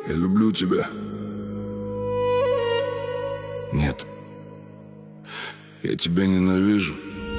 Я люблю тебя. Нет, я тебя ненавижу.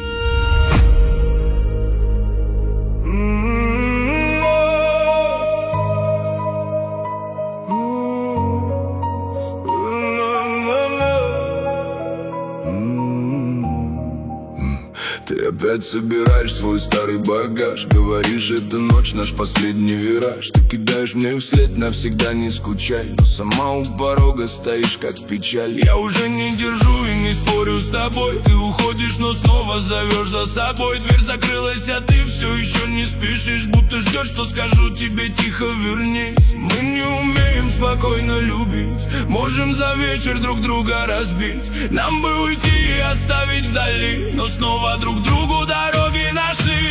Ты опять собираешь свой старый багаж. Говоришь, это ночь, наш последний вираж. Ты кидаешь мне вслед, навсегда не скучай. Но сама у порога стоишь, как печаль. Я уже не держу и не спорю с тобой. Ты уходишь, но снова зовешь за собой. Дверь закрылась, а ты все еще не спешишь. Будто ждешь, что скажу тебе тихо, вернись. Мы не умеем спокойно любить. Можем за вечер друг друга разбить. Нам бы уйти и оставить вдали, но снова друг другу дороги нашли.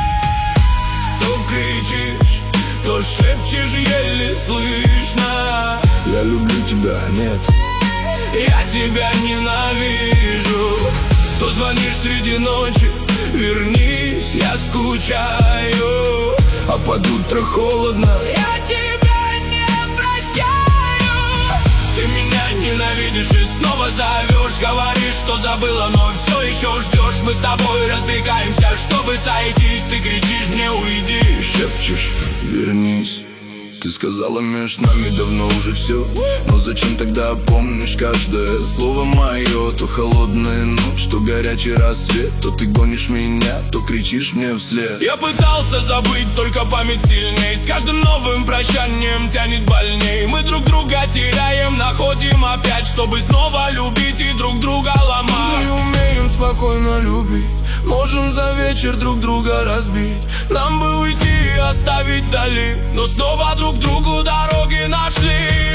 То кричишь, то шепчешь, еле слышно. Я люблю тебя, нет, я тебя ненавижу. То звонишь среди ночи, вернись, я скучаю. А под утро холодно, я тебя не прощаю. Ты меня ненавидишь и снова зовешь. Говоришь, что забыла, но все еще ждешь. Мы с тобой разбегаемся, чтобы сойтись. Ты кричишь мне, уйди, шепчешь, вернись. Ты сказала, между нами давно уже все. Но зачем тогда помнишь каждое слово мое? То холодная ночь, то горячий рассвет. То ты гонишь меня, то кричишь мне вслед. Я пытался забыть, только память сильней. С каждым новым прощанием тянет больней. Мы друг друга теряем, находим опять, чтобы снова любить и друг друга ломать. Мы не умеем спокойно любить. Можем за вечер друг друга разбить. Нам бы уйти и оставить вдали, но снова друг другу дороги нашли.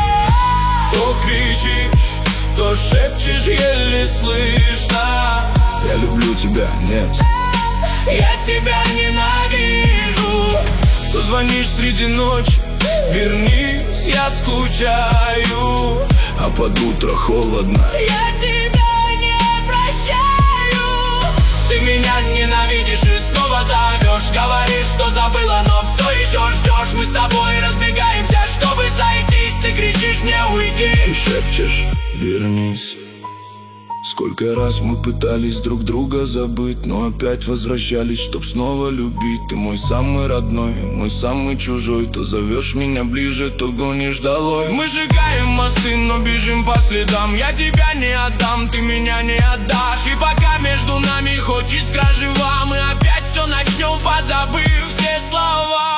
То кричишь, то шепчешь, еле слышно. Я люблю тебя, нет, я тебя ненавижу. То звонишь среди ночи, вернись, я скучаю. А под утро холодно, я тебя не прощаю. Ты меня ненавидишь и снова зовешь. Говоришь, что забыла, но все еще ждешь. Мы с тобой разбегаемся, чтобы сойтись. Ты кричишь мне, уйди, и шепчешь, вернись. Сколько раз мы пытались друг друга забыть, но опять возвращались, чтоб снова любить. Ты мой самый родной, мой самый чужой. То зовешь меня ближе, то гонишь долой. Мы сжигаем мосты, но бежим по следам. Я тебя не отдам, ты меня не отдашь. И пока между нами хоть искра жива, мы опять все начнем, позабыв все слова.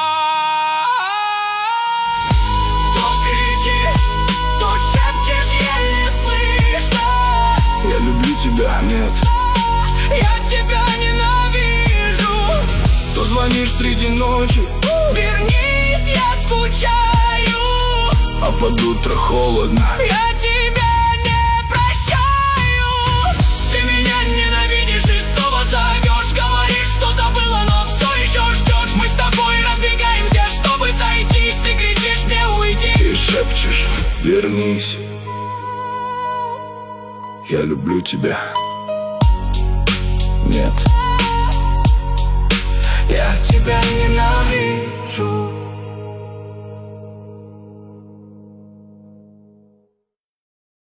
Тебя нет, я тебя ненавижу. То звонишь среди ночи, вернись, я скучаю. А под утро холодно, я тебя не прощаю. Ты меня ненавидишь и снова зовешь. Говоришь, что забыла, но все еще ждешь. Мы с тобой разбегаемся, чтобы сойтись. Ты кричишь мне, уйди, и шепчешь, вернись. Я люблю тебя. Нет, я тебя ненавижу.